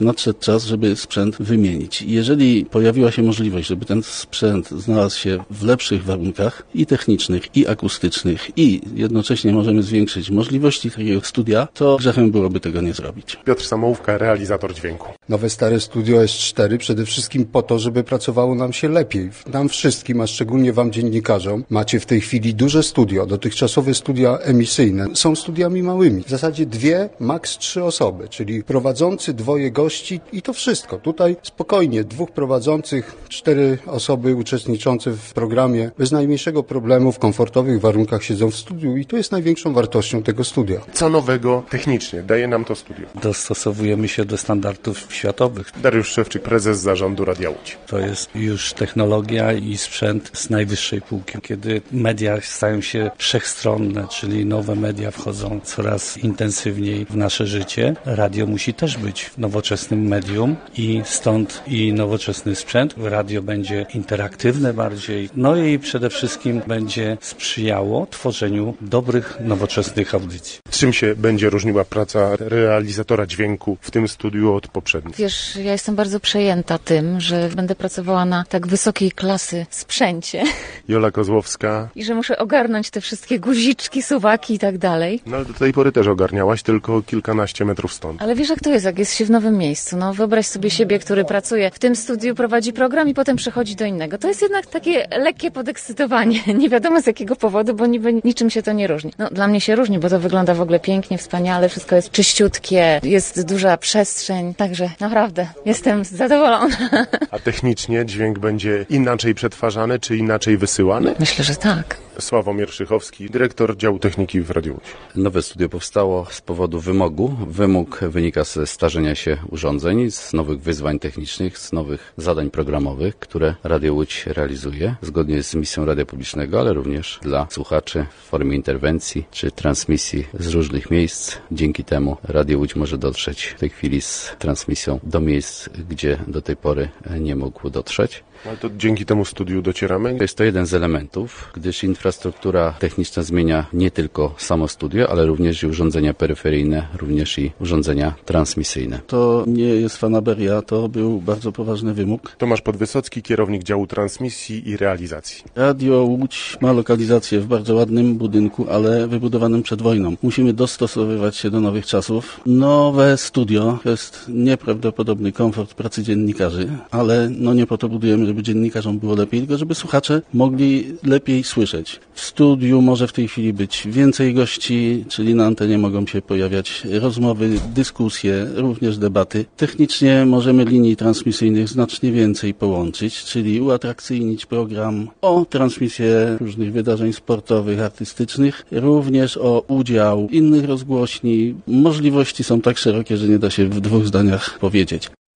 nadszedł czas, żeby sprzęt wymienić. Jeżeli pojawiła się możliwość, żeby ten sprzęt znalazł się w lepszych warunkach i technicznych, i akustycznych, i jednocześnie możemy zwiększyć możliwości takiego studia, to grzechem byłoby tego nie zrobić. Piotr Samołówka, realizator dźwięku. Nowe stare studio S4 przede wszystkim po to, żeby pracowało nam się lepiej. Nam wszystkim, a szczególnie wam dziennikarzom, macie w tej chwili duże studio. Dotychczasowe studia emisyjne są studiami małymi. W zasadzie 2, maks 3 osoby, czyli prowadzący, 2 gości i to wszystko. Tutaj spokojnie 2 prowadzących, 4 osoby uczestniczące w programie bez najmniejszego problemu w komfortowych warunkach siedzą w studiu i to jest największą wartością tego studia. Co nowego technicznie daje nam to studio? Dostosowujemy się do standardów światowych. Dariusz Szewczyk, prezes zarządu Radia Łódź. To jest już technologia i sprzęt z najwyższej półki. Kiedy media stają się wszechstronne, czyli nowe media wchodzą coraz intensywniej w nasze życie, radio musi też być nowoczesnym medium i stąd i nowoczesny sprzęt. Radio będzie interaktywne bardziej, no i przede wszystkim będzie sprzyjało tworzeniu dobrych, nowoczesnych audycji. Czym się będzie różniła praca realizatora dźwięku w tym studiu od poprzednich? Wiesz, ja jestem bardzo przejęta tym, że będę pracowała na tak wysokiej klasy sprzęcie Jola Kozłowska. i że muszę ogarnąć te wszystkie guziczki, suwaki i tak dalej. No ale do tej pory też ogarniałaś, tylko kilkanaście metrów stąd. Ale wiesz, jak to jest, jak jest się w nowym miejscu. No wyobraź sobie siebie, który pracuje w tym studiu, prowadzi program i potem przechodzi do innego. To jest jednak takie lekkie podekscytowanie. Nie wiadomo z jakiego powodu, bo niczym się to nie różni. No dla mnie się różni, bo to wygląda w ogóle pięknie, wspaniale, wszystko jest czyściutkie, jest duża przestrzeń, także naprawdę jestem zadowolona. A technicznie dźwięk będzie inaczej przetwarzany, czy inaczej wysyłany? Myślę, że tak. Sławomir Szychowski, dyrektor działu techniki w Radiu Łódź. Nowe studio powstało z powodu wymogu. Wymóg wynika ze starzenia się urządzeń, z nowych wyzwań technicznych, z nowych zadań programowych, które Radio Łódź realizuje zgodnie z misją radia publicznego, ale również dla słuchaczy w formie interwencji czy transmisji z różnych miejsc. Dzięki temu Radio Łódź może dotrzeć w tej chwili z transmisją do miejsc, gdzie do tej pory nie mógł dotrzeć. Ale to dzięki temu studiu docieramy? Jest to jeden z elementów, gdyż infrastruktura techniczna zmienia nie tylko samo studio, ale również i urządzenia peryferyjne, również i urządzenia transmisyjne. To nie jest fanaberia, to był bardzo poważny wymóg. Tomasz Podwysocki, kierownik działu transmisji i realizacji. Radio Łódź ma lokalizację w bardzo ładnym budynku, ale wybudowanym przed wojną. Musimy dostosowywać się do nowych czasów. Nowe studio to jest nieprawdopodobny komfort pracy dziennikarzy, ale nie po to budujemy, żeby dziennikarzom było lepiej, tylko żeby słuchacze mogli lepiej słyszeć. W studiu może w tej chwili być więcej gości, czyli na antenie mogą się pojawiać rozmowy, dyskusje, również debaty. Technicznie możemy linii transmisyjnych znacznie więcej połączyć, czyli uatrakcyjnić program o transmisję różnych wydarzeń sportowych, artystycznych, również o udział innych rozgłośni. Możliwości są tak szerokie, że nie da się w 2 zdaniach powiedzieć.